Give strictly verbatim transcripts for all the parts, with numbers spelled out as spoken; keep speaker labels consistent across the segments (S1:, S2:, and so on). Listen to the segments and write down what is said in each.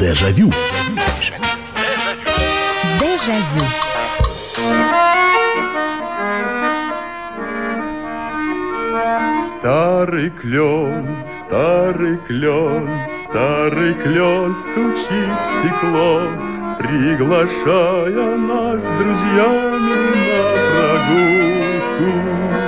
S1: Дежавю.
S2: Дежавю.
S3: Старый клен, старый клен, старый клен стучит в стекло, приглашая нас с друзьями на прогулку.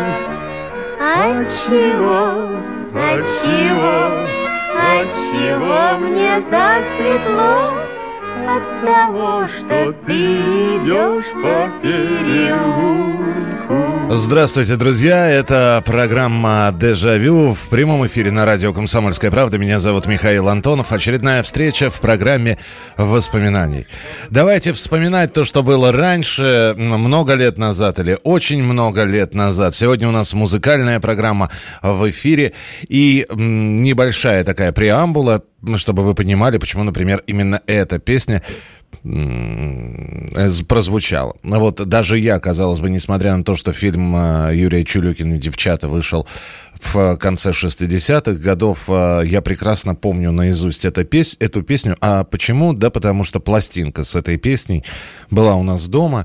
S4: Отчего, отчего, отчего мне так светло? От того, что ты идешь по переулку.
S5: Здравствуйте, друзья! Это программа «Дежавю» в прямом эфире на радио «Комсомольская правда». Меня зовут Михаил Антонов. Очередная встреча в программе воспоминаний. Давайте вспоминать то, что было раньше, много лет назад или очень много лет назад. Сегодня у нас музыкальная программа в эфире и небольшая такая преамбула, чтобы вы понимали, почему, например, именно эта песня прозвучала. Вот даже я, казалось бы, несмотря на то, что фильм Юрия Чулюкина «Девчата» вышел в конце шестидесятых годов, я прекрасно помню наизусть эту, пес... эту песню. А почему? Да потому что пластинка с этой песней была у нас дома.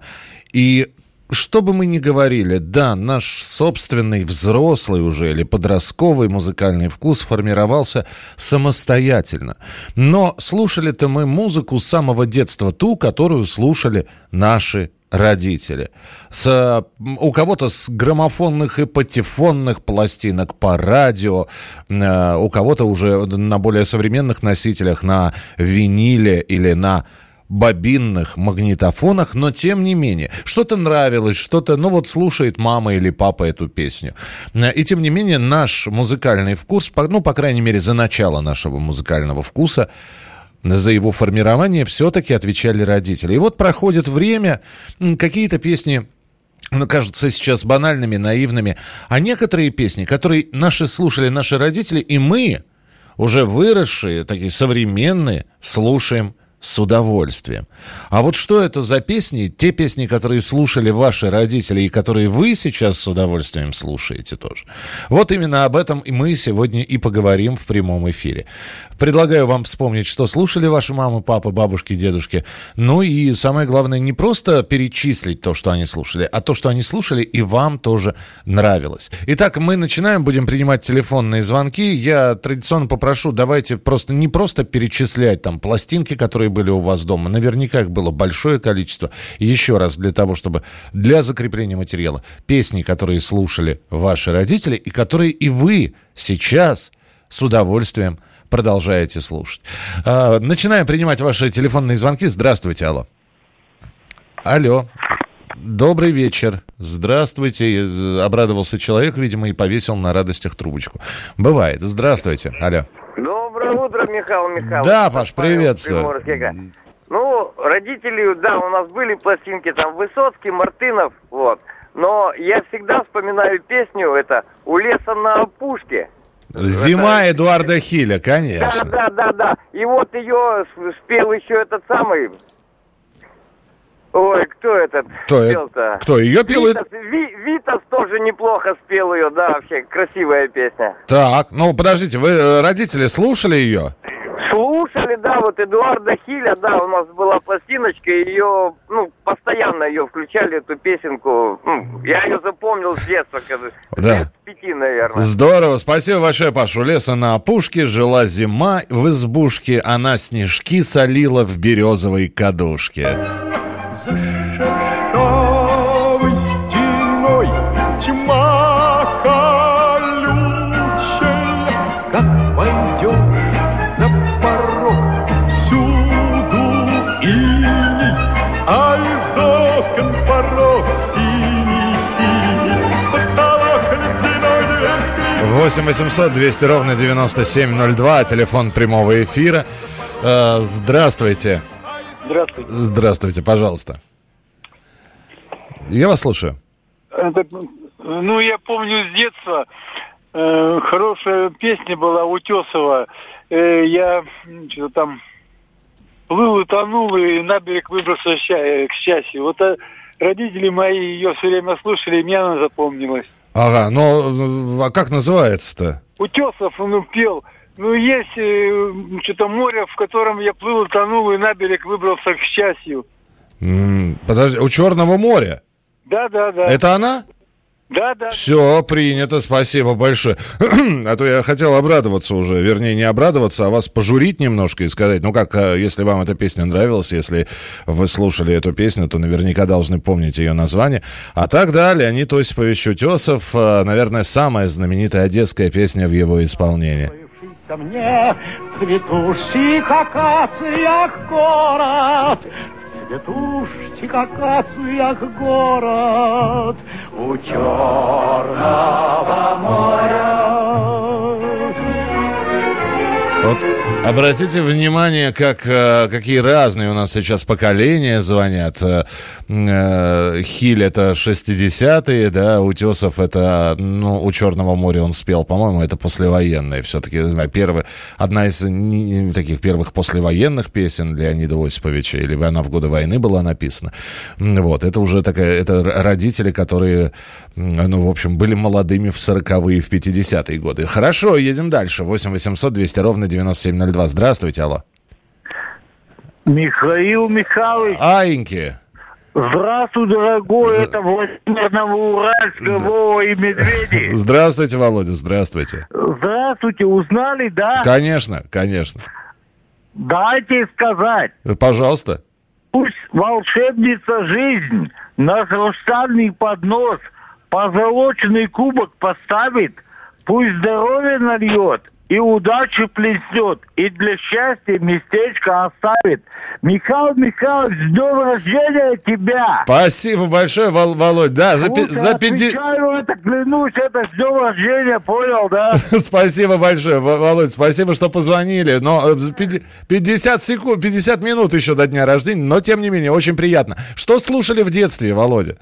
S5: И что бы мы ни говорили, да, наш собственный взрослый уже или подростковый музыкальный вкус формировался самостоятельно. Но слушали-то мы музыку с самого детства, ту, которую слушали наши родители. С, у кого-то с граммофонных и патефонных пластинок по радио, э, у кого-то уже на более современных носителях, на виниле или на бобинных магнитофонах, но тем не менее, что-то нравилось, что-то, ну вот слушает мама или папа эту песню. И тем не менее, наш музыкальный вкус, ну, по крайней мере, за начало нашего музыкального вкуса, за его формирование все-таки отвечали родители. И вот проходит время, какие-то песни, ну, кажутся сейчас банальными, наивными, а некоторые песни, которые наши слушали наши родители, и мы, уже выросшие, такие современные, слушаем с удовольствием. А вот что это за песни? Те песни, которые слушали ваши родители и которые вы сейчас с удовольствием слушаете тоже. Вот именно об этом мы сегодня и поговорим в прямом эфире. Предлагаю вам вспомнить, что слушали ваши мамы, папы, бабушки, дедушки. Ну и самое главное, не просто перечислить то, что они слушали, а то, что они слушали и вам тоже нравилось. Итак, мы начинаем, будем принимать телефонные звонки. Я традиционно попрошу, давайте просто не просто перечислять там пластинки, которые были у вас дома. Наверняка их было большое количество. И еще раз, для того, чтобы для закрепления материала, песни, которые слушали ваши родители и которые и вы сейчас с удовольствием продолжаете слушать. А, начинаем принимать ваши телефонные звонки. Здравствуйте, алло. Алло. Добрый вечер. Здравствуйте. Обрадовался человек, видимо, и повесил на радостях трубочку. Бывает. Здравствуйте. Алло.
S6: Доброе утро, Михаил Михайлович.
S5: Да, Паш, приветствую.
S6: Ну, родители, да, у нас были пластинки, там, Высоцкий, Мартынов, вот. Но я всегда вспоминаю песню, это «У леса на опушке».
S5: «Зима» это... Эдуарда Хиля, конечно.
S6: Да, да, да, да. И вот ее спел еще этот самый... Ой, кто этот
S5: кто
S6: спел-то?
S5: Это? Кто ее пел?
S6: Витас, Ви, Витас тоже неплохо спел ее, да, вообще красивая песня.
S5: Так, ну подождите, вы родители слушали ее?
S6: Слушали, да, вот Эдуарда Хиля, да, у нас была пластиночка, ее, ну, постоянно ее включали, эту песенку, ну, я ее запомнил с детства, когда,
S5: да.
S6: С пяти, наверное.
S5: Здорово, спасибо большое, Паша. У леса на опушке жила зима в избушке, она снежки солила в березовой кадушке.
S3: За шершавой стеной тьма колючая, как пойдешь за порог, всюду иней, а из окон порог синий-синий, потолок ледяной дверь скрипит.
S5: восемь восемьсот двести ровно девяносто семь ноль два, телефон прямого эфира. Здравствуйте.
S7: Здравствуйте.
S5: Здравствуйте, пожалуйста. Я вас слушаю.
S7: Это, ну, я помню с детства, э, хорошая песня была Утесова. Э, я что-то там плыл и тонул, и на берег выбрался ща- к счастью. Вот а, родители мои ее все время слушали, и мне она запомнилась.
S5: Ага, но а как называется-то?
S7: Утесов, он пел Ну, есть э, что-то море, в котором я плыл, тонул и на берег выбрался к счастью.
S5: М, Подожди, у Черного моря?
S7: Да, да, да.
S5: Это она?
S7: Да, да.
S5: Все, принято, спасибо большое. А то я хотел обрадоваться уже, вернее, не обрадоваться, а вас пожурить немножко и сказать, ну как, если вам эта песня нравилась, если вы слушали эту песню, то наверняка должны помнить ее название. А так, да, Леонид Осипович Утесов, наверное, самая знаменитая одесская песня в его исполнении.
S1: Мне в цветущих акациях город, в цветущих акациях город, у Черного моря.
S5: Вот обратите внимание, как, э, какие разные у нас сейчас поколения звонят. Э, э, Хиль — это шестидесятые, да, Утесов — это, ну, у Черного моря он спел, по-моему, это послевоенные все-таки. Первый, одна из не, таких первых послевоенных песен Леонида Осиповича, или она в годы войны была написана. Вот, это уже такая, это родители, которые, ну, в общем, были молодыми в сороковые, в пятидесятые годы. Хорошо, едем дальше. восемь восемьсот двести ровно девяносто семь ноль два. Здравствуйте, алло.
S7: Михаил Михайлович.
S5: Аиньки.
S7: Здравствуй, дорогой, это Владимир Новоуральск, Вова и Медведи.
S5: Здравствуйте, Володя, здравствуйте.
S7: Здравствуйте, узнали, да?
S5: Конечно, конечно.
S7: Дайте сказать.
S5: Пожалуйста.
S7: Пусть волшебница жизнь на хрустальный поднос позолоченный кубок поставит, пусть здоровье нальет и удачи плеснет, и для счастья местечко оставит. Михаил Михайлович, с днем рождения тебя!
S5: Спасибо большое, Вол- Володь. Да, за, пи- за пяти...
S7: это, клянусь, это с днем рождения, понял, да?
S5: Спасибо большое, Вол- Володь, спасибо, что позвонили. Но э, пяти- пятьдесят секунд, пятьдесят минут еще до дня рождения, но тем не менее, очень приятно. Что слушали в детстве, Володя?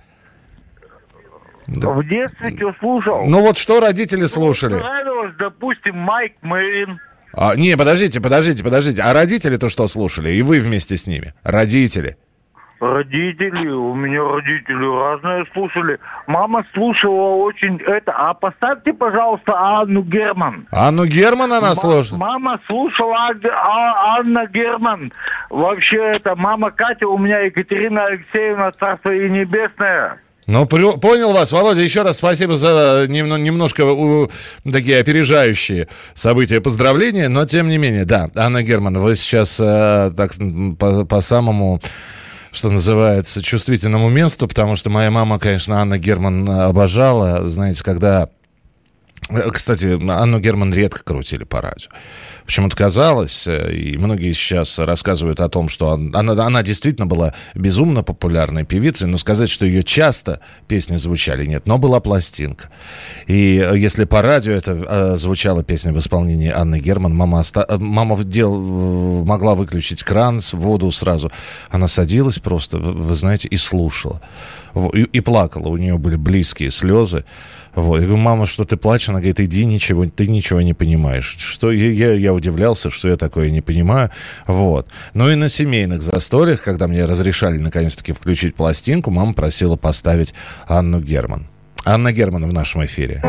S7: В детстве что слушал?
S5: Ну вот что родители слушали?
S7: Мне нравилось, допустим, Майк Мэрин.
S5: А, не, подождите, подождите, подождите. А родители-то что слушали? И вы вместе с ними? Родители.
S7: Родители, у меня родители разные слушали. Мама слушала очень это. А поставьте, пожалуйста, Анну Герман.
S5: Анну Герман она
S7: Ма-
S5: слушала?
S7: Мама слушала А- А- Анна Герман. Вообще это мама Катя у меня, Екатерина Алексеевна, царство ей небесное.
S5: Ну, при- понял вас, Володя, еще раз спасибо за нем- немножко у, такие опережающие события, поздравления, но тем не менее, да, Анна Герман, вы сейчас э, так по, по самому, что называется, чувствительному месту, потому что моя мама, конечно, Анна Герман обожала, знаете, когда... Кстати, Анну Герман редко крутили по радио. Почему-то казалось, и многие сейчас рассказывают о том, что она, она действительно была безумно популярной певицей, но сказать, что ее часто песни звучали, нет, но была пластинка. И если по радио это э, звучала песня в исполнении Анны Герман, мама, оста... мама дел... могла выключить кран, воду сразу. Она садилась просто, вы знаете, и слушала. И, и плакала, у нее были близкие слезы. Вот. Я говорю, мама, что ты плачешь? Она говорит, иди, ничего, ты ничего не понимаешь. Что я, я, я удивлялся, что я такое не понимаю. Вот. Ну и на семейных застольях, когда мне разрешали наконец-таки включить пластинку, мама просила поставить Анну Герман. Анна Герман в нашем эфире.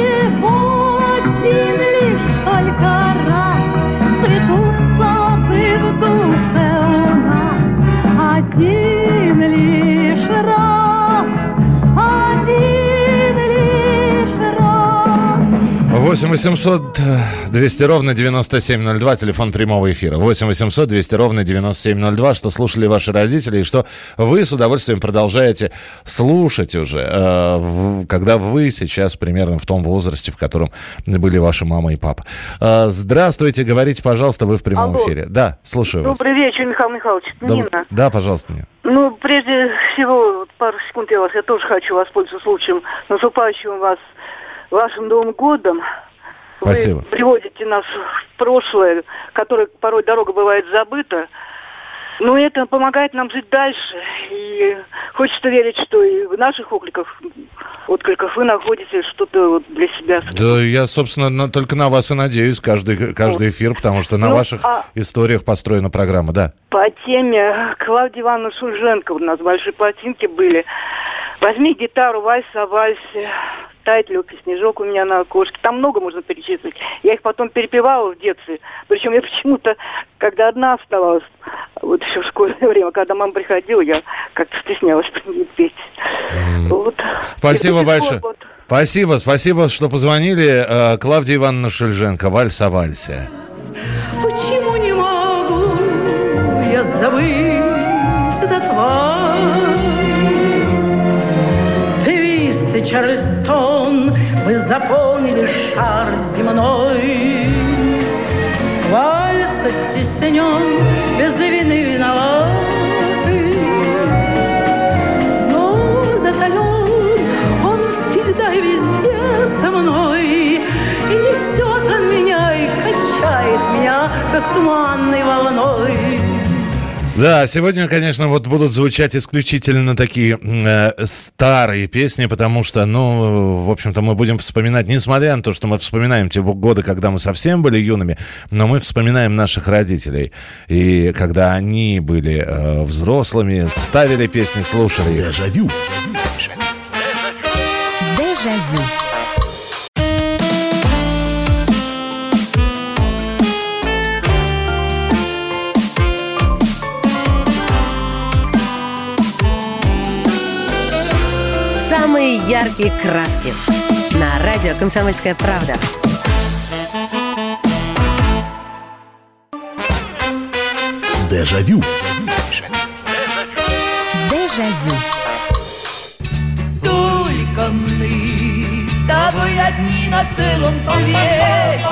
S5: восемь восемьсот двести ровно девяносто семь ноль два, телефон прямого эфира. восемь восемьсот двести ровно девяносто семь ноль два, что слушали ваши родители и что вы с удовольствием продолжаете слушать уже, э, в, когда вы сейчас примерно в том возрасте, в котором были ваши мама и папа. Э, здравствуйте, говорите, пожалуйста, вы в прямом
S2: Алло.
S5: эфире. Да, слушаю вас.
S2: Добрый вечер, Михаил Михайлович.
S5: Доб-
S2: Нина.
S5: Да, пожалуйста, Нина.
S2: Ну, прежде всего, вот пару секунд я вас, я тоже хочу воспользоваться случаем, наступающим вас вашим Новым годом.
S5: Спасибо.
S2: Вы приводите нас в прошлое, которое порой дорога бывает забыта. Но это помогает нам жить дальше. И хочется верить, что и в наших откликах, откликах вы находите что-то вот для себя.
S5: Да, я, собственно, на, только на вас и надеюсь каждый, каждый эфир, потому что на
S2: Ну,
S5: ваших
S2: а...
S5: историях построена программа, да.
S2: По теме Клавдии Ивановны Шульженко у нас большие пластинки были. Возьми гитару, вальс о вальсе, тает легкий снежок у меня на окошке. Там много можно перечислить. Я их потом перепевала в детстве. Причем я почему-то, когда одна оставалась, вот еще в школьное время, когда мама приходила, я как-то стеснялась петь. Mm. Вот.
S5: Спасибо большое. Вот. Спасибо, спасибо, что позвонили. Клавдия Ивановна Шульженко, вальс о вальсе.
S8: Почему не могу я забыть этот вальс? Твист и Чарльстон, мы заполнили шар земной. Вальс оттеснен, без вины виноваты, но затаен он всегда и везде со мной. И несет он меня, и качает меня, как туманной волной.
S5: Да, сегодня, конечно, вот будут звучать исключительно такие э, старые песни, потому что, ну, в общем-то, мы будем вспоминать, несмотря на то, что мы вспоминаем те годы, когда мы совсем были юными, но мы вспоминаем наших родителей. И когда они были э, взрослыми, ставили песни, слушали их.
S9: Дежавю.
S4: Дежавю. Самые яркие краски на радио «Комсомольская правда».
S9: Дежавю.
S4: Дежавю.
S8: Только мы с тобой одни на целом свете.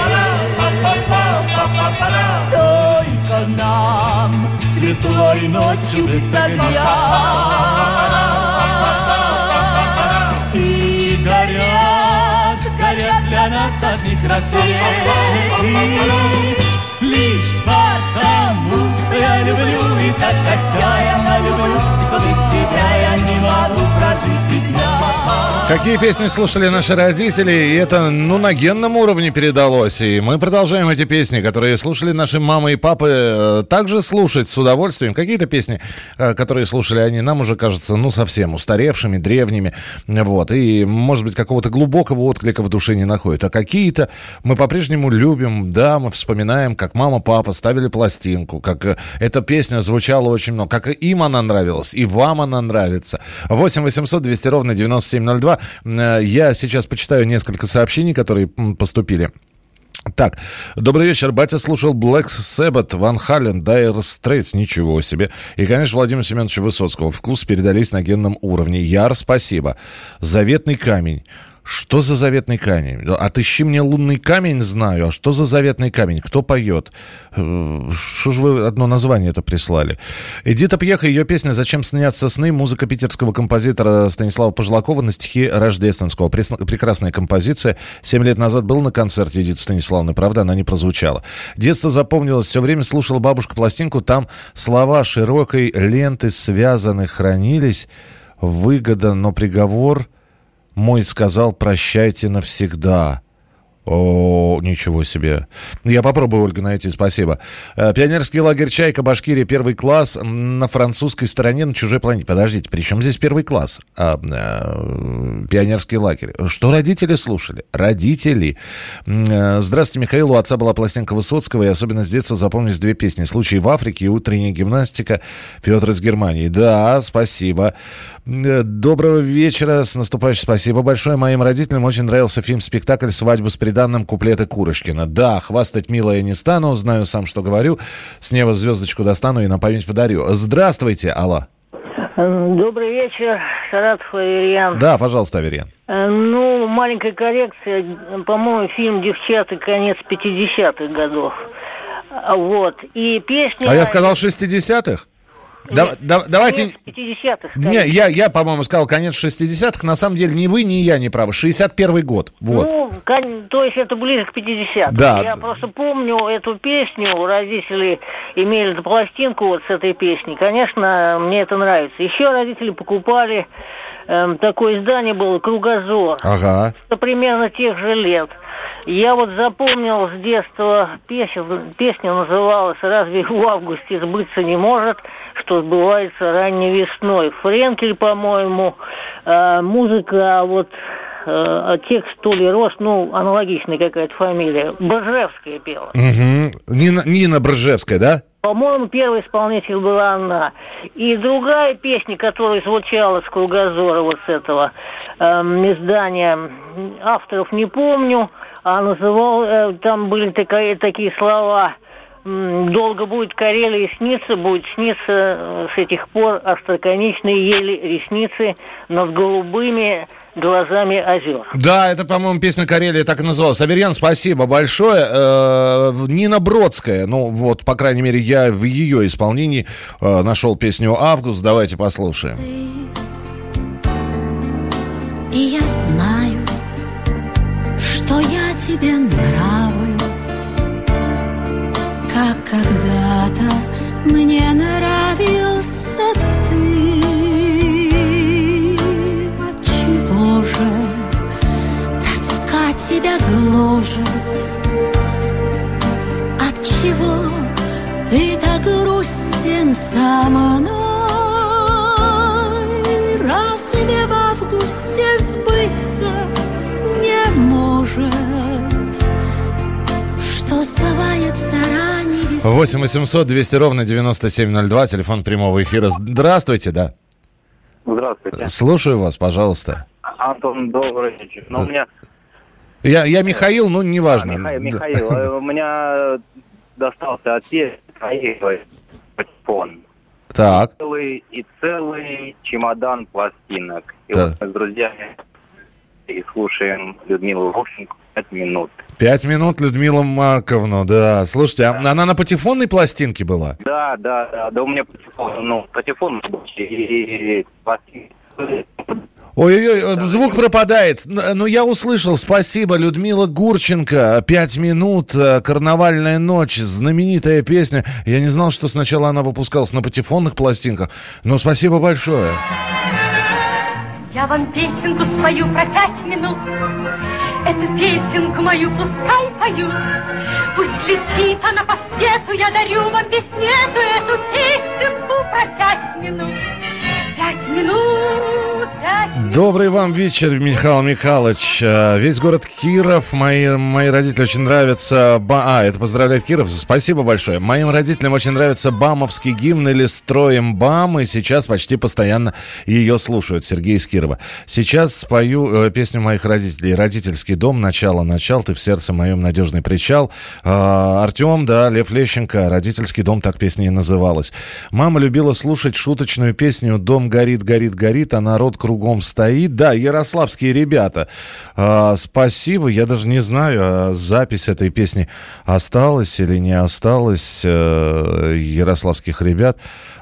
S8: Только нам светлой ночью без огня. И горят, горят для нас одни рассветы. Лишь потому, что я люблю и так отчаянно люблю, что без тебя я не могу прожить и дня.
S5: Какие песни слушали наши родители, и это, ну, на генном уровне передалось. И мы продолжаем эти песни, которые слушали наши мамы и папы, также слушать с удовольствием. Какие-то песни, которые слушали они, нам уже кажутся, ну, совсем устаревшими, древними. Вот. И, может быть, какого-то глубокого отклика в душе не находят. А какие-то мы по-прежнему любим. Да, мы вспоминаем, как мама, папа ставили пластинку, как эта песня звучала очень много, как им она нравилась, и вам она нравится. восемь восемьсот двести ровно девяносто семь ноль два. Я сейчас почитаю несколько сообщений, которые поступили. Так, добрый вечер. Батя слушал Black Sabbath, Ван Хален, Dire Straits, ничего себе. И, конечно, Владимира Семеновича Высоцкого. Вкус передались на генном уровне. Яр, спасибо. Заветный камень. Что за заветный камень? Отыщи мне лунный камень, знаю. А что за заветный камень? Кто поет? Что же вы одно название это прислали? Эдита Пьеха, ее песня «Зачем снятся сны», музыка питерского композитора Станислава Пожелакова на стихи Рождественского. Прекрасная композиция. Семь лет назад был на концерте Эдиты Станиславовны, правда, она не прозвучала. Детство запомнилось, все время слушала бабушка пластинку, там слова широкой ленты связаны хранились. Выгода, но приговор... Мой сказал «прощайте навсегда». О, ничего себе. Я попробую, Ольга, найти, спасибо. Пионерский лагерь «Чайка», Башкирия, первый класс, на французской стороне, на чужой планете. Подождите, при чем здесь первый класс? А, а, пионерский лагерь. Что родители слушали? Родители. Здравствуйте, Михаил. У отца была пластинка Высоцкого, и особенно с детства запомнились две песни. «Случай в Африке» и «Утренняя гимнастика», Петр из Германии. Да, спасибо. Доброго вечера, с наступающим. Спасибо большое. Моим родителям очень нравился фильм-спектакль «Свадьба с приданным», куплеты Курочкина. Да, хвастать мило я не стану, знаю сам, что говорю. С неба звездочку достану и на память подарю. Здравствуйте, алло.
S10: Добрый вечер, Саратов, Аверьян.
S5: Да, пожалуйста, Аверьян.
S10: Ну, маленькая коррекция. По-моему, фильм «Девчата», конец пятидесятых годов. Вот. И песня...
S5: А я сказал шестидесятых? Да, да, давайте...
S10: пятидесятых.
S5: Не, я, я, по-моему, сказал конец шестидесятых. На самом деле ни вы, ни я не правы. шестьдесят первый год. Вот.
S10: Ну, кон... то есть это ближе к пятидесятым.
S5: Да.
S10: Я просто помню эту песню. Родители имели эту пластинку вот с этой песней. Конечно, мне это нравится. Еще родители покупали э, такое издание было «Кругозор».
S5: Ага.
S10: Это примерно тех же лет. Я вот запомнил с детства песню, песня называлась «Разве в августе сбыться не может, что сбывается ранней весной». Френкель, по-моему, э, музыка, вот э, текст то ли Рос, ну, аналогичная какая-то фамилия. Бржевская пела.
S5: Угу. Нина, Нина Бржевская, да?
S10: По-моему, первый исполнитель была она. И другая песня, которая звучала с «Кругозора», вот с этого э, издания, авторов не помню, а называл, э, там были такие, такие слова: «Долго будет Карелия сниться, будет сниться э, с этих пор остроконечные ели ресницы над голубыми глазами озер».
S5: Да, это, по-моему, песня «Карелия» так и называлась. Аверьян, спасибо большое. Э, Нина Бродская, ну вот, по крайней мере, я в ее исполнении э, нашел песню «Август». Давайте послушаем.
S9: И я знаю, что я тебе нравлюсь, как когда-то мне нравился ты. Отчего же тоска тебя гложет? Отчего ты так грустен со мной? Разве в августе сбыться не может, что сбывается ранее весной?
S5: восемь восемьсот двести ровно девяносто семь ноль два, телефон прямого эфира. Здравствуйте, да.
S11: Здравствуйте.
S5: Слушаю вас, пожалуйста.
S11: Антон, добрый вечер. Ну, у меня...
S5: Я, я Михаил, ну, неважно.
S11: А, Михаил, Михаил. У меня достался от Михаила патефон.
S5: Так.
S11: Целый и целый чемодан пластинок. И
S5: да.
S11: вот мы с друзьями и слушаем Людмилу Гурченко пять минут.
S5: Пять минут Людмила Марковна, да. Слушайте, а она на патефонной пластинке была?
S11: Да, да, да. Да у меня патефон, ну, патефон и, и пластинки.
S5: Ой-ой-ой, звук пропадает. Ну, я услышал. Спасибо, Людмила Гурченко. Пять минут, «Карнавальная ночь», знаменитая песня. Я не знал, что сначала она выпускалась на патефонных пластинках. Но спасибо большое.
S12: Я вам песенку свою про пять минут. Эту песенку мою пускай поют. Пусть летит она по свету. Я дарю вам песнету, эту песенку про пять минут. Пять минут, пять минут.
S5: Добрый вам вечер, Михаил Михайлович. Весь город Киров. Мои, мои родители очень нравятся... Ба... А, это поздравляет Киров. Спасибо большое. Моим родителям очень нравится бамовский гимн или «Строим бам», и сейчас почти постоянно ее слушают. Сергей из Кирова. Сейчас спою э, песню моих родителей. «Родительский дом», начало, начал, ты в сердце моем надежный причал. Э, Артем, да, Лев Лещенко. «Родительский дом», так песня и называлась. Мама любила слушать шуточную песню «Дом горит, горит, горит, а народ кругом стоит». Да, ярославские ребята. А, спасибо. Я даже не знаю, а запись этой песни осталась или не осталась, а, ярославских ребят.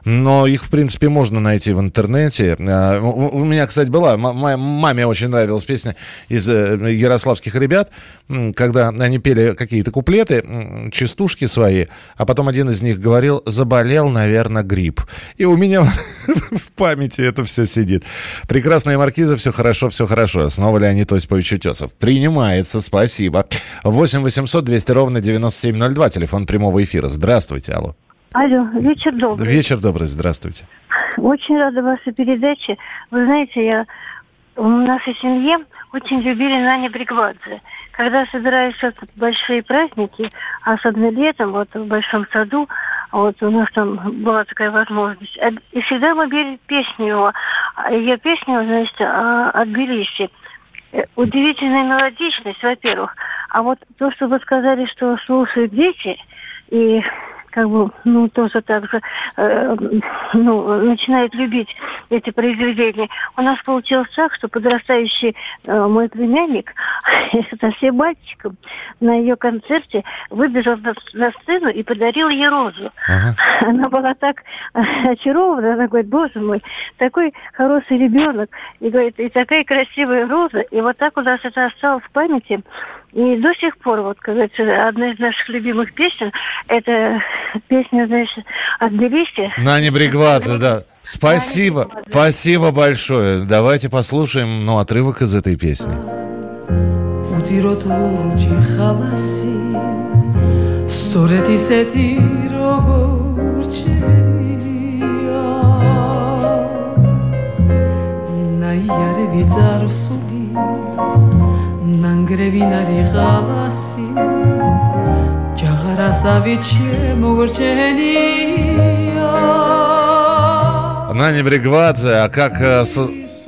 S5: Но их, в принципе, можно найти в интернете. А, у, у меня, кстати, была... М- маме очень нравилась песня из э, ярославских ребят, когда они пели какие-то куплеты, частушки свои, а потом один из них говорил: «Заболел, наверное, грипп». И у меня в памяти это все сидит. Прекрасная маркиза, все хорошо, все хорошо. Снова Леонид Осипович Утесов. Принимается, спасибо. восемь восемьсот двести ровно девяносто семь ноль два, телефон прямого эфира. Здравствуйте, алло.
S13: Алло, вечер добрый.
S5: Вечер добрый, здравствуйте.
S13: Очень рада вашей передаче. Вы знаете, я в нашей семье очень любили Нани Бригвадзе. Когда собираются большие праздники, особенно летом, вот в Большом саду, вот у нас там была такая возможность. И всегда мы пели песню его. Ее песню, значит, от Тбилиси. Удивительная мелодичность, во-первых. А вот то, что вы сказали, что слушают дети, и как бы, ну, тоже так же, э, ну, начинает любить эти произведения. У нас получилось так, что подрастающий э, мой племянник совсем мальчиком на ее концерте выбежал на, на сцену и подарил ей розу. Ага. Она была так очарована, она говорит: боже мой, такой хороший ребенок, и говорит, и такая красивая роза, и вот так у нас это осталось в памяти. И до сих пор, вот, как говорится, одна из наших любимых песен, это песня, знаешь, от Тбилиси.
S5: Нани Бригвадзе, да. Спасибо, спасибо большое. Давайте послушаем, ну, отрывок из этой песни. Наня Бригвадзе, а как... Э, с...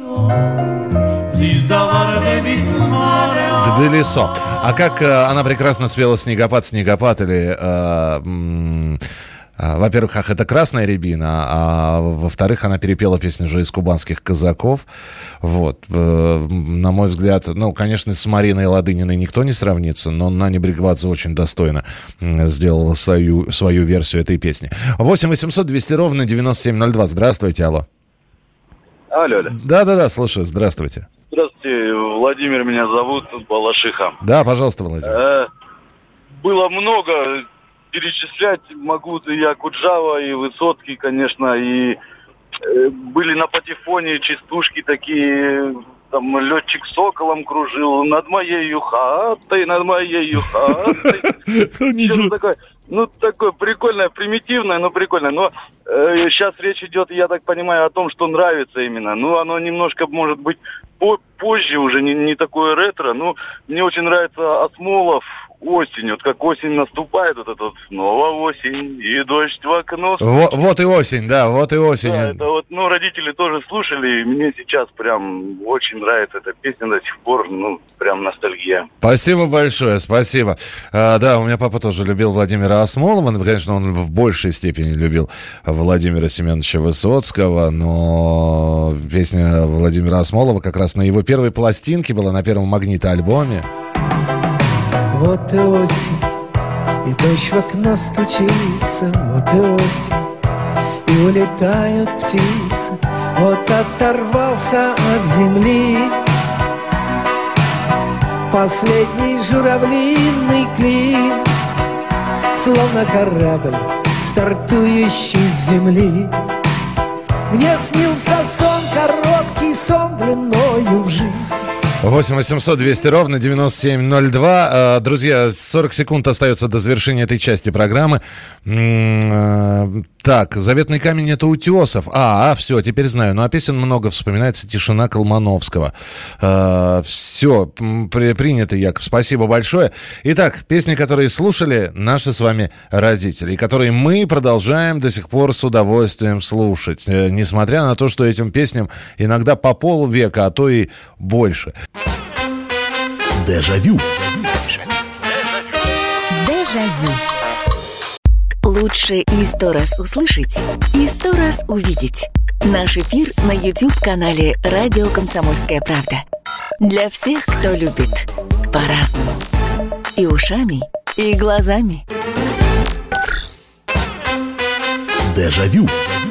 S5: Тбилисо. А как э, она прекрасно спела «Снегопад, снегопад» или... Э, м- э, во-первых, ах, это «Красная рябина», а во-вторых, она перепела песню уже из «Кубанских казаков». Вот. Э, на мой взгляд, ну, конечно, с Мариной Ладыниной никто не сравнится, но Наня Бригвадзе очень достойно сделала свою, свою версию этой песни. восемь восемьсот двести ровно девяносто семь ноль два. Здравствуйте, алло.
S14: Алло, алло.
S5: Да-да-да, слушаю, здравствуйте.
S14: Здравствуйте, Владимир меня зовут, Балашиха.
S5: Да, пожалуйста, Владимир.
S14: Э, было много, перечислять могу и Акуджава, и Высоцкий, конечно, и э, были на патефоне частушки такие, там летчик соколом кружил над моей хатой, над моей хатой. Что-то такое, ну, такое прикольное, примитивное, но прикольное. Но э, сейчас речь идет, я так понимаю, о том, что нравится именно. Ну, оно немножко, может быть, по- позже уже, не, не такое ретро. Ну, мне очень нравится Асмолов «Осень». Вот как осень наступает, вот это вот снова осень, и дождь в окно.
S5: Вот, вот и осень, да, вот и осень.
S14: Да, это вот, ну, родители тоже слушали, и мне сейчас прям очень нравится эта песня до сих пор, ну, прям ностальгия.
S5: Спасибо большое, спасибо. А, да, у меня папа тоже любил Владимира Асмолова, конечно, он в большей степени любил Владимира Семеновича Высоцкого, но песня Владимира Асмолова как раз на его первой пластинке была, на первом «Магнито-альбоме».
S15: Вот и осень, и дождь в окно стучится, вот и осень, и улетают птицы, вот оторвался от земли последний журавлиный клин, словно корабль, стартующий с земли. Мне снился сон, короткий сон длиною в жизнь.
S5: восемь восемьсот двести ровно девяносто семь ноль два. Друзья, сорок секунд остается до завершения этой части программы. Так, «Заветный камень» — это Утесов. А, а, все, теперь знаю. Ну, а песен много. Вспоминается «Тишина» Колмановского. А, все, при, принято, Яков. Спасибо большое. Итак, песни, которые слушали наши с вами родители, и которые мы продолжаем до сих пор с удовольствием слушать. Несмотря на то, что этим песням иногда по полвека, а то и больше.
S16: Дежавю.
S4: Дежавю. Лучше и сто раз услышать, и сто раз увидеть. Наш эфир на YouTube-канале «Радио Комсомольская правда». Для всех, кто любит по-разному. И ушами, и глазами.
S16: Дежавю.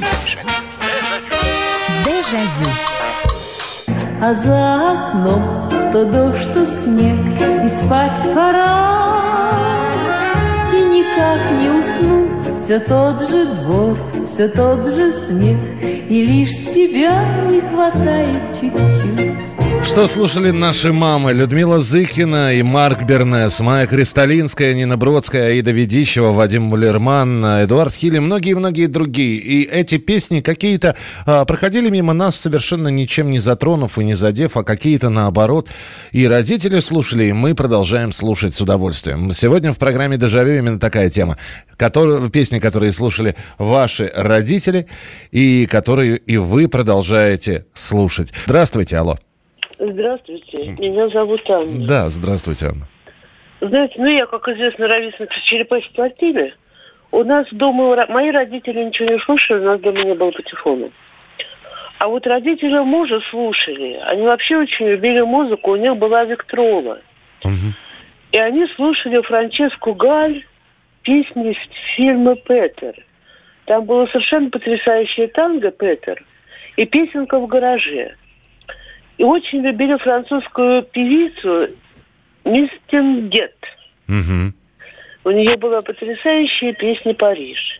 S4: Дежавю.
S9: А за окном то дождь, то снег, и спать пора, и никак не уснуть. Все тот же двор, все тот же смех, и лишь тебя не хватает чуть-чуть.
S5: Что слушали наши мамы? Людмила Зыкина и Марк Бернес, Майя Кристалинская, Нина Бродская, Аида Ведищева, Вадим Мулерман, Эдуард Хиль и многие-многие другие. И эти песни какие-то а, проходили мимо нас, совершенно ничем не затронув и не задев, а какие-то наоборот. И родители слушали, и мы продолжаем слушать с удовольствием. Сегодня в программе «Дежавю» именно такая тема. Которые, песни, которые слушали ваши родители и которые и вы продолжаете слушать. Здравствуйте, алло.
S17: Здравствуйте, меня зовут Анна.
S5: Да, здравствуйте, Анна.
S17: Знаете, ну я, как известно, ровесница черепахи пластины. У нас дома, мои родители ничего не слушали, у нас дома не было патефона. А вот родители мужа слушали. Они вообще очень любили музыку, у них была Виктрола. Угу. И они слушали Франческу Галь, песни из фильма «Петер». Там было совершенно потрясающее танго «Петер» и песенка в гараже. И очень любили французскую певицу Мисс Тенгет.
S5: Угу.
S17: У нее была потрясающая песня «Париж».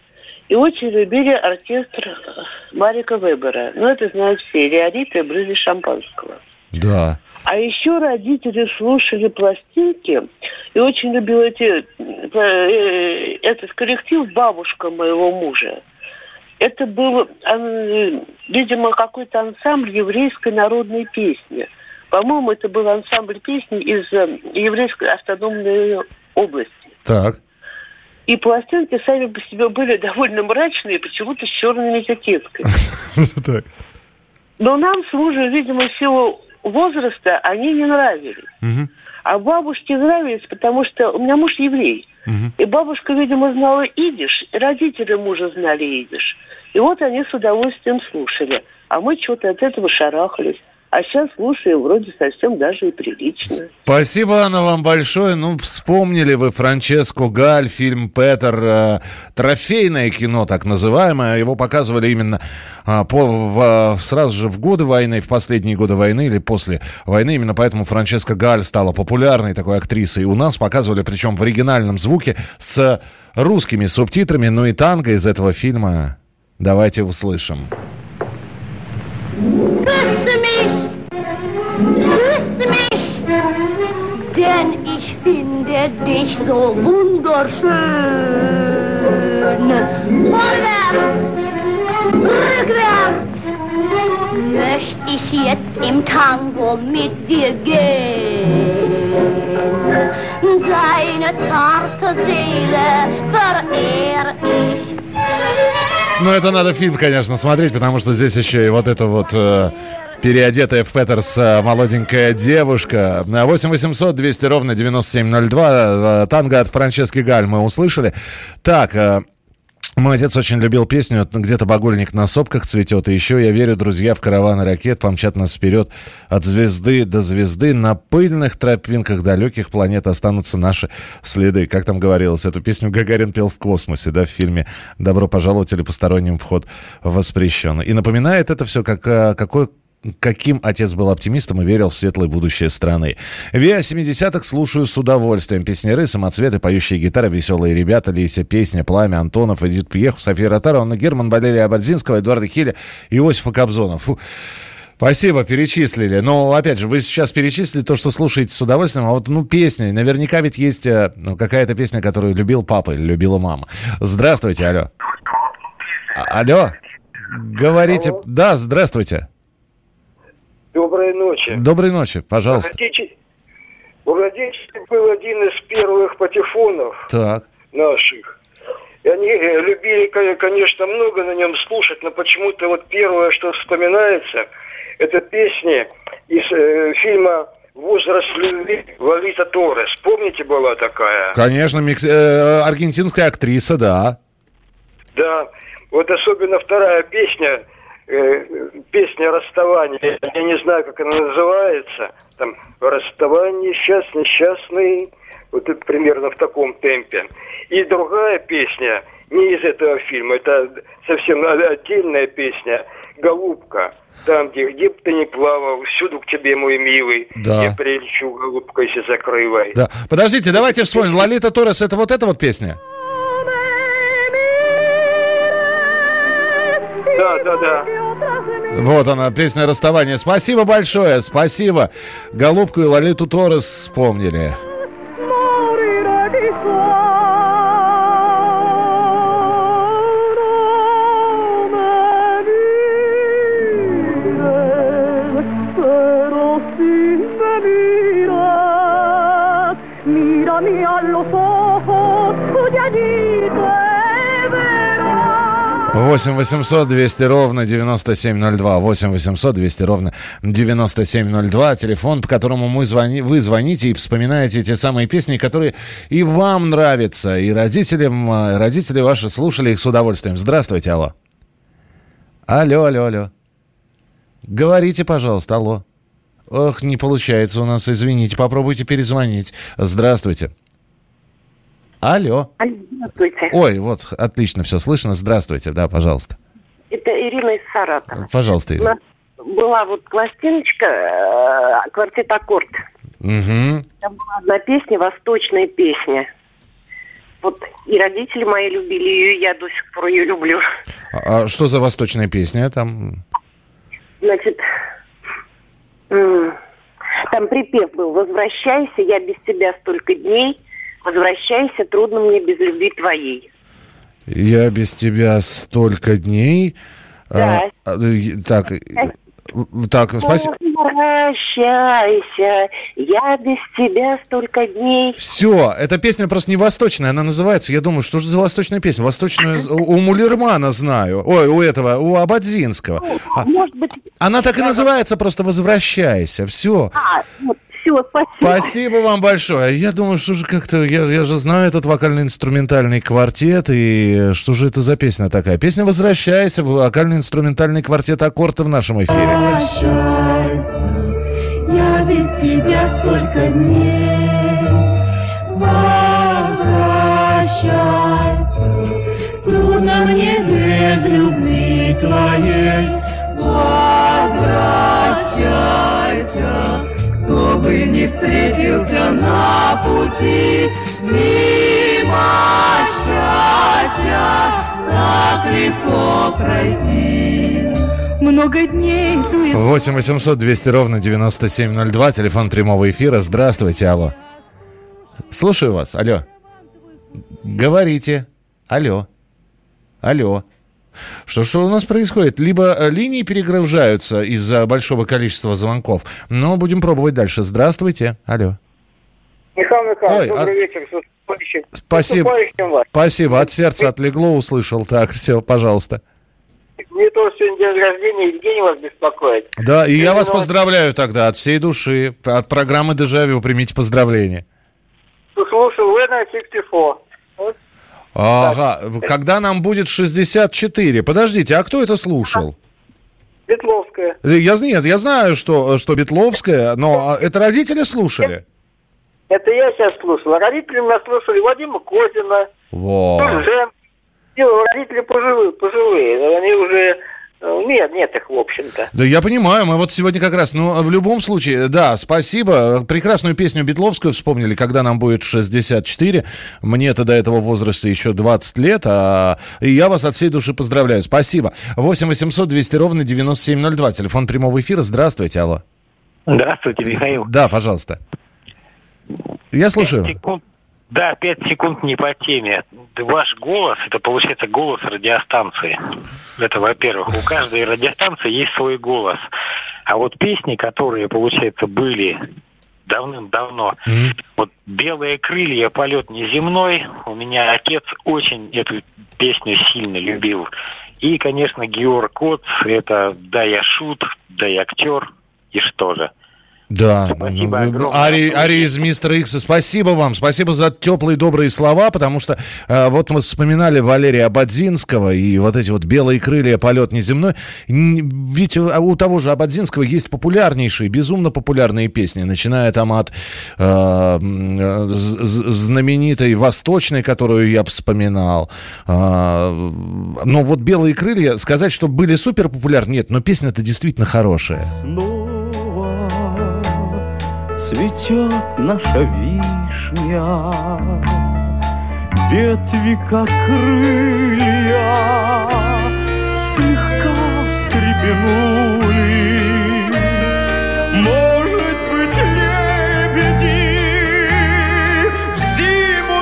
S17: И очень любили оркестр Марика Вебера. Ну, это знают все. Риорита и брызги шампанского.
S5: Да.
S17: А еще родители слушали пластинки. И очень любил эти, этот коллектив бабушка моего мужа. Это был, видимо, какой-то ансамбль еврейской народной песни. По-моему, это был ансамбль песни из еврейской автономной области.
S5: Так.
S17: И пластинки сами по себе были довольно мрачные, почему-то с черными этикетками. Но нам с мужем, видимо, в силу возраста они не нравились. А бабушке нравились, потому что у меня муж еврей. И бабушка, видимо, знала идиш, и родители мужа знали идиш. И вот они с удовольствием слушали. А мы что-то от этого шарахались. А сейчас слушаем вроде совсем даже и прилично.
S5: Спасибо, Анна, вам большое. Ну, вспомнили вы Франческо Галь, фильм «Петер», э, трофейное кино, так называемое. Его показывали именно э, по, в, сразу же в годы войны, в последние годы войны или после войны. Именно поэтому Франческо Галь стала популярной такой актрисой. У нас показывали, причем в оригинальном звуке, с русскими субтитрами. Ну и танго из этого фильма давайте услышим.
S12: Küsse mich, küsse mich, denn ich finde dich so wunderschön. Vorwärts, rückwärts, möcht ich jetzt im Tango mit dir gehen. Deine zarte Seele verehr ich.
S5: Ну, это надо фильм, конечно, смотреть, потому что здесь еще и вот это вот э, переодетая в Петерс э, молоденькая девушка. восемь восемьсот двести ровно девяносто семь ноль два. Э, танго от Франчески Галь мы услышали. Так, э, мой отец очень любил песню «Где-то багульник на сопках цветет». И еще «Я верю, друзья, в караваны ракет помчат нас вперед от звезды до звезды. На пыльных тропинках далеких планет останутся наши следы». Как там говорилось, эту песню Гагарин пел в космосе, да, в фильме «Добро пожаловать» или «Посторонним вход воспрещен». И напоминает это все, как, какой... каким отец был оптимистом и верил в светлое будущее страны. Виа семидесятых слушаю с удовольствием. Песняры, самоцветы, поющие гитары, веселые ребята, Леся, песня, Пламя, Антонов, Эдит Пьех, София Ротарова, Анна Герман, Валерия Ободзинского, Эдуарда Хиля, Иосифа Кобзона. Фу. Спасибо, перечислили. Но, опять же, вы сейчас перечислили то, что слушаете с удовольствием. А вот, ну, песни. Наверняка ведь есть ну, какая-то песня, которую любил папа или любила мама. Здравствуйте, алло. А- алло. Говорите. Алло. Да, здравствуйте.
S18: Доброй ночи.
S5: Доброй ночи, пожалуйста.
S18: У родителей был один из первых патефонов
S5: так.
S18: наших. И они любили, конечно, много на нем слушать, но почему-то вот первое, что вспоминается, это песни из э, фильма «Возраст любви» Лолита Торрес. Помните, была такая?
S5: Конечно, микс... э, аргентинская актриса, да.
S18: Да, вот особенно вторая песня, э, песня «Расставание», я не знаю, как она называется, там «Расставание, счастный, несчастный», вот это примерно в таком темпе. И другая песня, не из этого фильма, это совсем отдельная песня, «Голубка». Там, где, где бы ты ни плавал, всюду к тебе, мой милый,
S5: да.
S18: Я прилечу голубкой сизокрылой.
S5: Да. Подождите, давайте вспомним. Лолита Торрес, это вот эта вот песня?
S18: Да, да, да.
S5: Вот она, песня «Расставание». Спасибо большое, спасибо. Голубку и Лолиту Торрес вспомнили. восемь восемьсот двести ровно девяносто семь ноль два. восемь восемьсот двести ровно девяносто семь ноль два. Телефон, по которому мы звони, вы звоните и вспоминаете те самые песни, которые и вам нравятся, и родителям, родители ваши слушали их с удовольствием. Здравствуйте, алло. Алло, алло, алло. Говорите, пожалуйста, алло. Ох, не получается у нас, извините, попробуйте перезвонить. Здравствуйте. Алло.
S17: Здравствуйте.
S5: Ой, вот, отлично, все слышно. Здравствуйте, да, пожалуйста.
S17: Это Ирина из Саратова.
S5: Пожалуйста, Ирина.
S17: У нас была вот пластиночка э, «Квартет Аккорд».
S5: Угу.
S17: Там была одна песня, восточная песня. Вот и родители мои любили ее, и я до сих пор ее люблю.
S5: А, а что за восточная песня там?
S17: Значит, м- там припев был: «Возвращайся, я без тебя столько дней, возвращайся, трудно мне без любви твоей».
S5: Я без тебя столько дней.
S17: Да.
S5: А, так, так, спасибо.
S17: Возвращайся, я без тебя столько дней.
S5: Все, эта песня просто не восточная, она называется, я думаю, что же за восточная песня? Восточную у Мулермана знаю, ой, у этого, у Ободзинского.
S17: Ну, может быть...
S5: Она так и называется, просто «Возвращайся», все.
S17: А, вот. Все, спасибо.
S5: Спасибо вам большое. Я думаю, что же как-то... Я, я же знаю этот вокально-инструментальный квартет, и что же это за песня такая? Песня «Возвращайся», вокально-инструментальный квартет «Аккорд» в нашем эфире.
S8: Возвращайся, я без тебя столько дней. Возвращайся, трудно мне без любви твоей. Возвращайся, кто бы не встретился на пути, мимо счастья так легко пройти. Много дней дует...
S5: восемь восемьсот двести ровно девяносто семь ноль два, телефон прямого эфира. Здравствуйте, алло. Слушаю вас, алло. Говорите. Алло. Алло. Что, что у нас происходит? Либо линии перегружаются из-за большого количества звонков, но будем пробовать дальше. Здравствуйте. Алло.
S19: Михаил Михайлович,
S5: Ой,
S19: добрый
S5: а...
S19: вечер.
S5: Спасибо. Спасибо. От сердца отлегло, услышал. Так, все, пожалуйста.
S19: Мне тоже сегодня день рождения, Евгений вас беспокоит.
S5: Да, и я, я вас
S19: вас
S5: поздравляю тогда от всей души. От программы «Дежавю» примите поздравления.
S19: Слушаю, вы на шестьдесят четыре. Вот.
S5: Ага,
S19: так.
S5: Когда нам будет шестьдесят четыре? Подождите, а кто это слушал?
S19: Бетловская.
S5: Я, нет, я знаю, что, что Бетловская, но это родители слушали?
S19: Это я сейчас слушал. А родители меня слушали Вадима Козина.
S5: Во.
S19: Родители пожилые, пожилые. Они уже... Нет, нет их, в общем-то.
S5: Да я понимаю, мы вот сегодня как раз, ну, в любом случае, да, спасибо. Прекрасную песню Бетловскую вспомнили, когда нам будет шестьдесят четыре. Мне-то до этого возраста еще двадцать лет, а... и я вас от всей души поздравляю. Спасибо. восемь восемьсот двести ровно девяносто семь ноль два, телефон прямого эфира. Здравствуйте, алло.
S20: Здравствуйте, Михаил.
S5: Да, пожалуйста. Я слушаю.
S20: пять секунд. Да, пять секунд не по теме. Ваш голос, это получается голос радиостанции. Это, во-первых, у каждой радиостанции есть свой голос. А вот песни, которые, получается, были давным-давно, mm-hmm. вот «Белые крылья», «Полет неземной», у меня отец очень эту песню сильно любил. И, конечно, Георг Коц, это «Да я шут», «Да я актер» и «Что же».
S5: Да,
S20: спасибо огромное.
S5: Ари, Ари из Мистера Икса, спасибо вам, спасибо за теплые добрые слова, потому что э, вот мы вспоминали Валерия Ободзинского и вот эти вот «Белые крылья», «Полет неземной». Ведь у того же Ободзинского есть популярнейшие, безумно популярные песни, начиная там от э, знаменитой «Восточной», которую я вспоминал. Э, но вот «Белые крылья», сказать, что были супер популярны, нет, но песня-то действительно хорошая.
S1: Цветет наша вишня, ветви как крылья слегка встрепенулись. Может быть, лебеди в зиму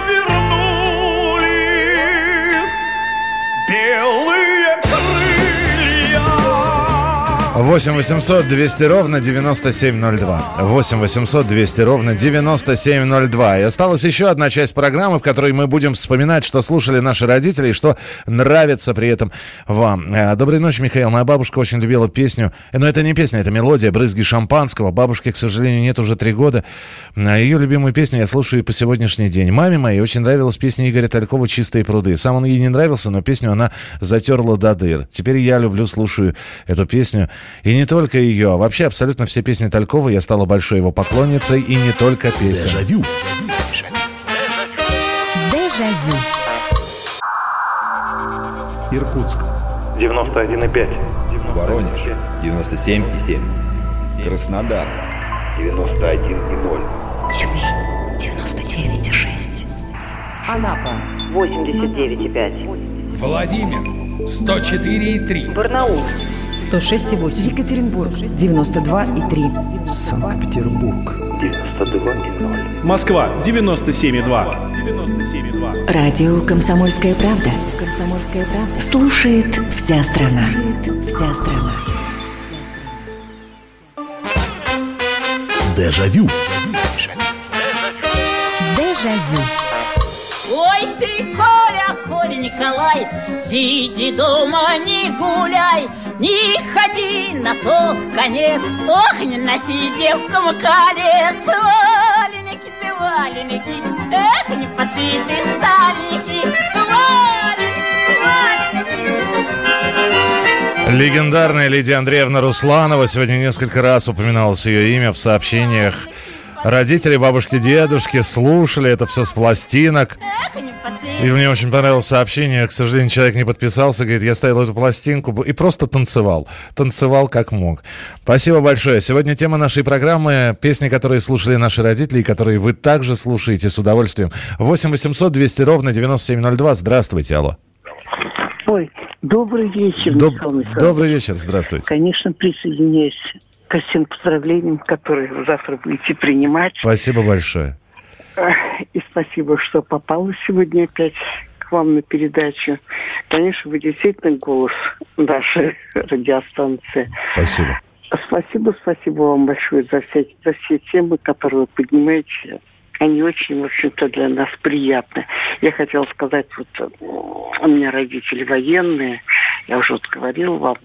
S1: вернулись. Белые крылья.
S5: восемь восемьсот двести ровно девяносто семь ноль два. восемь восемьсот двести ровно девяносто семь ноль два. И осталась еще одна часть программы, в которой мы будем вспоминать, что слушали наши родители и что нравится при этом вам. Доброй ночи, Михаил. Моя бабушка очень любила песню. Но это не песня, это мелодия «Брызги шампанского». Бабушке, к сожалению, нет уже три года. Ее любимую песню я слушаю и по сегодняшний день. Маме моей очень нравилась песня Игоря Талькова «Чистые пруды». Сам он ей не нравился, но песню она затерла до дыр. Теперь я люблю, слушаю эту песню. И не только ее. Вообще абсолютно все песни Талькова. Я стала большой его поклонницей. И не только песен.
S16: Дежавю.
S4: Дежавю.
S21: Иркутск. девяносто один и пять.
S22: Воронеж. девяносто семь и семь. Краснодар. девяносто один и ноль.
S4: Тюмень. девяносто девять и шесть.
S3: Анапа восемьдесят девять и пять.
S6: Владимир сто четыре и три.
S3: Барнаул
S23: сто шесть и восемь. Екатеринбург девяносто два и три.
S6: Санкт-Петербург девяносто два и ноль.
S1: Москва девяносто семь и два.
S4: Радио «Комсомольская правда». «Комсомольская правда». Слушает вся страна. Слушает вся страна.
S16: Дежавю.
S4: Дежавю.
S24: Ой ты, Коля, Коля Николай, сиди дома, не гуляй, не ходи на тот конец, ох, не носи девкам колец. Валеники ты, валеники, эх, не подшиты старенькие, валеники, валеники.
S5: Легендарная Лидия Андреевна Русланова. Сегодня несколько раз упоминалось ее имя в сообщениях. Родители, бабушки, дедушки слушали это все с пластинок. И мне очень понравилось сообщение. К сожалению, человек не подписался. Говорит, я ставил эту пластинку и просто танцевал. Танцевал как мог. Спасибо большое. Сегодня тема нашей программы — песни, которые слушали наши родители и которые вы также слушаете с удовольствием. восемь восемьсот двести ровно девяносто семь ноль два. Здравствуйте, алло.
S25: Ой, добрый вечер.
S5: Доб- добрый вечер, здравствуйте.
S25: Конечно, присоединяюсь ко всем поздравлениям, которые вы завтра будете принимать.
S5: Спасибо большое.
S25: И спасибо, что попала сегодня опять к вам на передачу. Конечно, вы действительно голос нашей радиостанции.
S5: Спасибо.
S25: Спасибо, спасибо вам большое за все, за все темы, которые вы поднимаете. Они очень, в общем-то, для нас приятны. Я хотела сказать, вот у меня родители военные, я уже вот говорила вам,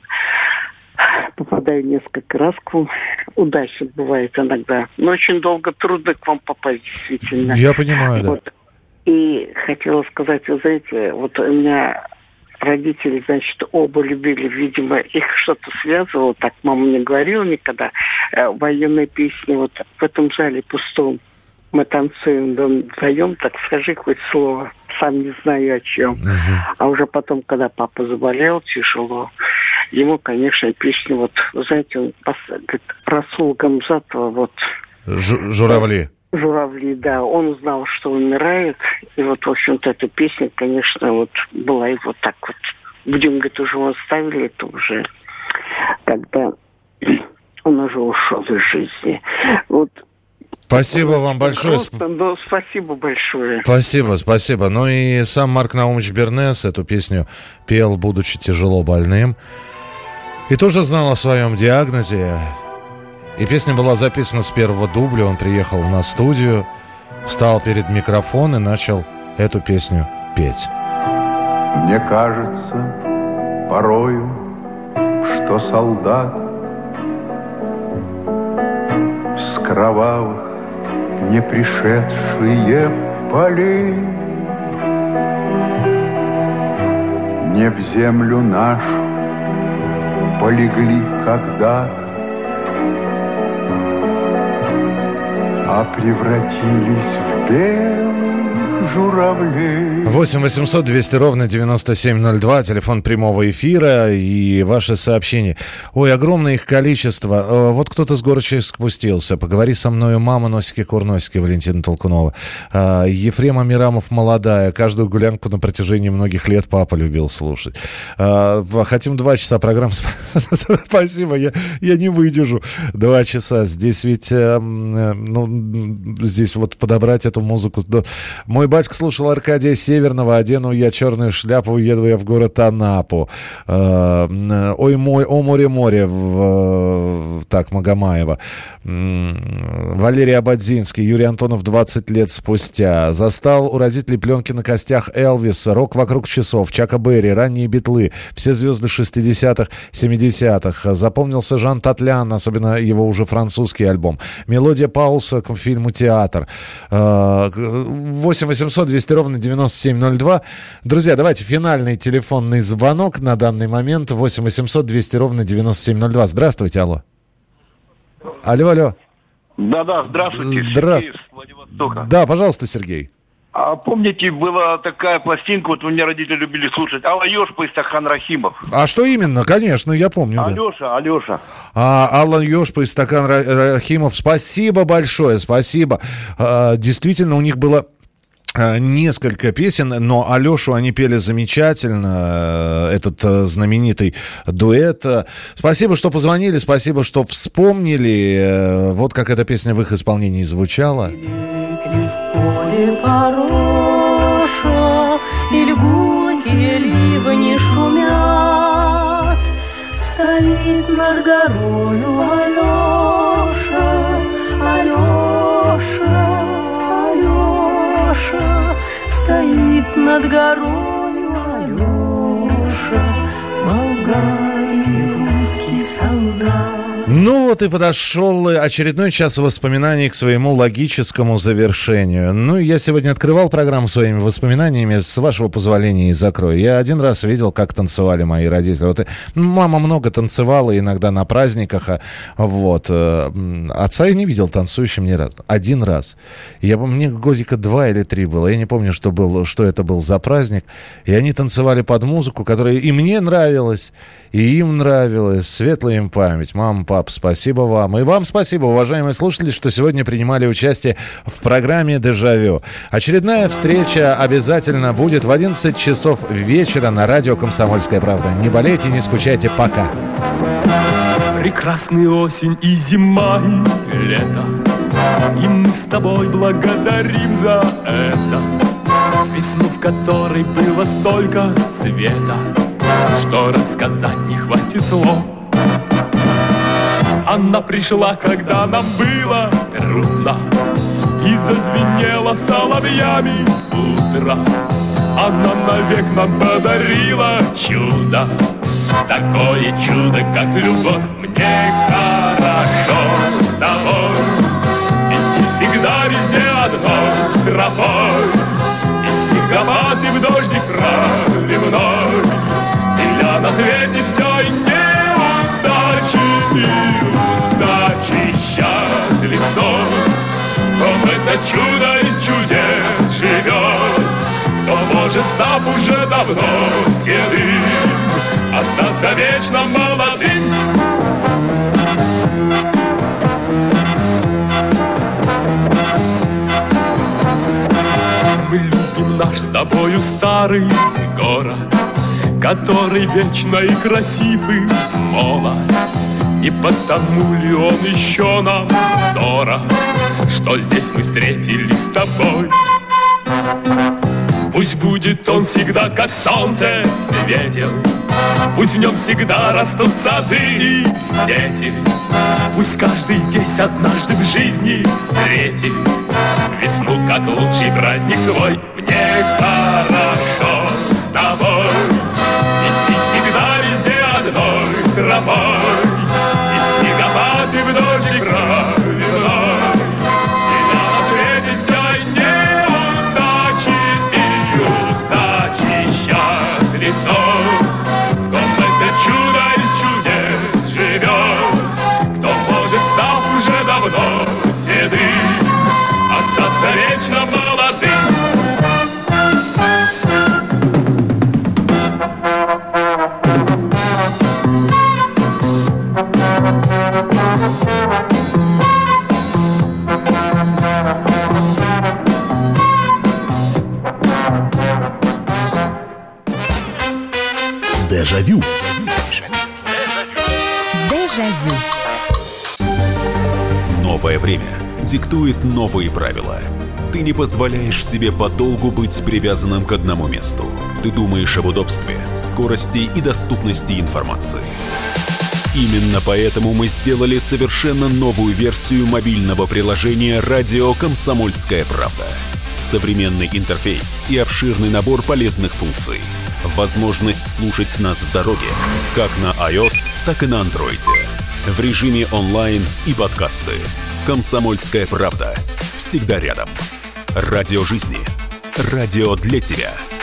S25: попадаю несколько раз к вам. Удачно бывает иногда. Но очень долго трудно к вам попасть, действительно.
S5: Я понимаю,
S25: вот.
S5: Да.
S25: И хотела сказать, вы знаете, вот у меня родители, значит, оба любили, видимо, их что-то связывало, так мама не говорила никогда, э, военные песни вот в этом зале пустом. Мы танцуем вдвоем, так скажи хоть слово, сам не знаю о чем. Uh-huh. А уже потом, когда папа заболел тяжело, ему, конечно, песни, вот, вы знаете, он говорит, Расул Гамзатова, вот...
S5: Ж- журавли.
S25: Журавли, да. Он знал, что умирает. И вот, в общем-то, эта песня, конечно, вот была и вот так вот. Будем, говорит, уже мы оставили это уже, когда он уже ушел из жизни. Вот.
S5: Спасибо вам большое.
S25: Просто, ну, спасибо большое.
S5: Спасибо, спасибо. Ну и сам Марк Наумович Бернес эту песню пел, будучи тяжело больным. И тоже знал о своем диагнозе. И песня была записана с первого дубля. Он приехал на студию, встал перед микрофоном и начал эту песню петь.
S26: Мне кажется порою, что солдат с кровавых не пришедшие полей не в землю нашу полегли когда-то, а превратились в белых журавлей.
S5: восемь восемьсот двести ровно девяносто семь ноль два, телефон прямого эфира и ваши сообщения. Ой, огромное их количество. Вот кто-то с горочи спустился. Поговори со мною, мама, носики-курносики, Валентина Толкунова. Ефрем Амирамов, молодая. Каждую гулянку на протяжении многих лет папа любил слушать. Хотим два часа программы. Спасибо, я, я не выдержу. Два часа. Здесь ведь, ну, здесь вот подобрать эту музыку. Мой батька слушал Аркадия Северного, одену я черную шляпу, еду я в город Анапу. Ой, мой, о море-море, в, так, Магомаева. Валерий Абадзинский, Юрий Антонов, двадцать лет спустя. Застал у родителей пленки на костях Элвиса, рок вокруг часов, Чака Берри, ранние битлы, все звезды шестидесятых, семидесятых. Запомнился Жан Татлян, особенно его уже французский альбом. Мелодия Паулса к фильму «Театр». восемь восемьсот двести ровно девяносто семь ноль два. Друзья, давайте финальный телефонный звонок на данный момент. восемь восемьсот двести ровно девяносто семь ноль два. Здравствуйте, алло. Алло, алло.
S27: Да-да, здравствуйте,
S5: Здра...
S27: Сергей из Владивостока.
S5: Да, пожалуйста, Сергей.
S27: А помните, была такая пластинка, вот у меня родители любили слушать, Алла Ёшпа и Стакан Рахимов.
S5: А что именно? Конечно, я помню.
S27: Алеша, да. Алеша.
S5: А, Алла Ёшпа и Стакан Рахимов. Спасибо большое, спасибо. А, действительно, у них было... несколько песен, но Алешу они пели замечательно, этот знаменитый дуэт. Спасибо, что позвонили, спасибо, что вспомнили. Вот как эта песня в их исполнении звучала.
S9: В поле пороша, и льгунки ливни шумят, стоит над горою Алеша, Алеша. Стоит над горою Алеша, болгарий русский солдат.
S5: Ну вот и подошел очередной час воспоминаний к своему логическому завершению. Ну, я сегодня открывал программу своими воспоминаниями, с вашего позволения и закрою. Я один раз видел, как танцевали мои родители. Вот, мама много танцевала, иногда на праздниках. Вот. Отца я не видел танцующим ни разу. Один раз. Я, мне годика два или три было. Я не помню, что, был, что это был за праздник. И они танцевали под музыку, которая и мне нравилась, и им нравилась. Светлая им память. Мама, папа, спасибо вам. И вам спасибо, уважаемые слушатели, что сегодня принимали участие в программе «Дежавю». Очередная встреча обязательно будет в одиннадцать часов вечера на радио «Комсомольская правда». Не болейте, не скучайте. Пока.
S8: Прекрасная осень и зима, и лето, и мы с тобой благодарим за это. Весну, в которой было столько света, что рассказать не хватит слов. Она пришла, когда нам было трудно, и зазвенела соловьями утро. Она навек нам подарила чудо, такое чудо, как любовь. Мне хорошо с тобой, идти всегда везде одной тропой, и снегопад, и в дождик проливной, и я на свете все и неудачи, неудачи, счастлив тот, кто в это чудо из чудес живет, кто может, став уже давно седым, остаться вечно молодым. Мы любим наш с тобою старый город, который вечно и красив, и молод. И потому ли он еще нам дорог, что здесь мы встретились с тобой? Пусть будет он всегда, как солнце, светил, пусть в нем всегда растут сады и дети. Пусть каждый здесь однажды в жизни встретит весну, как лучший праздник свой. Мне хорошо с тобой, идти всегда везде одной тропой, и снегопад, и в дождик проливной, и на свете вся и неудачи, и удачи, счастлив тот, в ком это чудо из чудес живет, кто может, став уже давно седым, остаться вечно молодым.
S16: Дежавю.
S4: Дежавю.
S2: Новое время диктует новые правила. Ты не позволяешь себе подолгу быть привязанным к одному месту. Ты думаешь об удобстве, скорости и доступности информации. Именно поэтому мы сделали совершенно новую версию мобильного приложения «Радио Комсомольская правда». Современный интерфейс и обширный набор полезных функций. Возможность слушать нас в дороге, как на iOS, так и на Android. В режиме онлайн и подкасты. «Комсомольская правда». Всегда рядом. Радио жизни. Радио для тебя.